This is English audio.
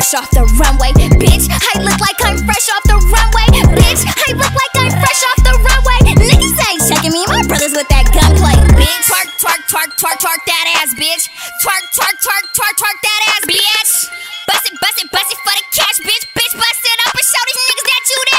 fresh off the runway. Bitch, I look like I'm fresh off the runway. Bitch, I look like I'm fresh off the runway. Niggas ain't checking me, my brothers with that gunplay. Bitch, twerk, twerk, twerk, twerk, twerk that ass, bitch. Twerk, twerk, twerk, twerk, twerk that ass, bitch. Bust it, bust it, bust it.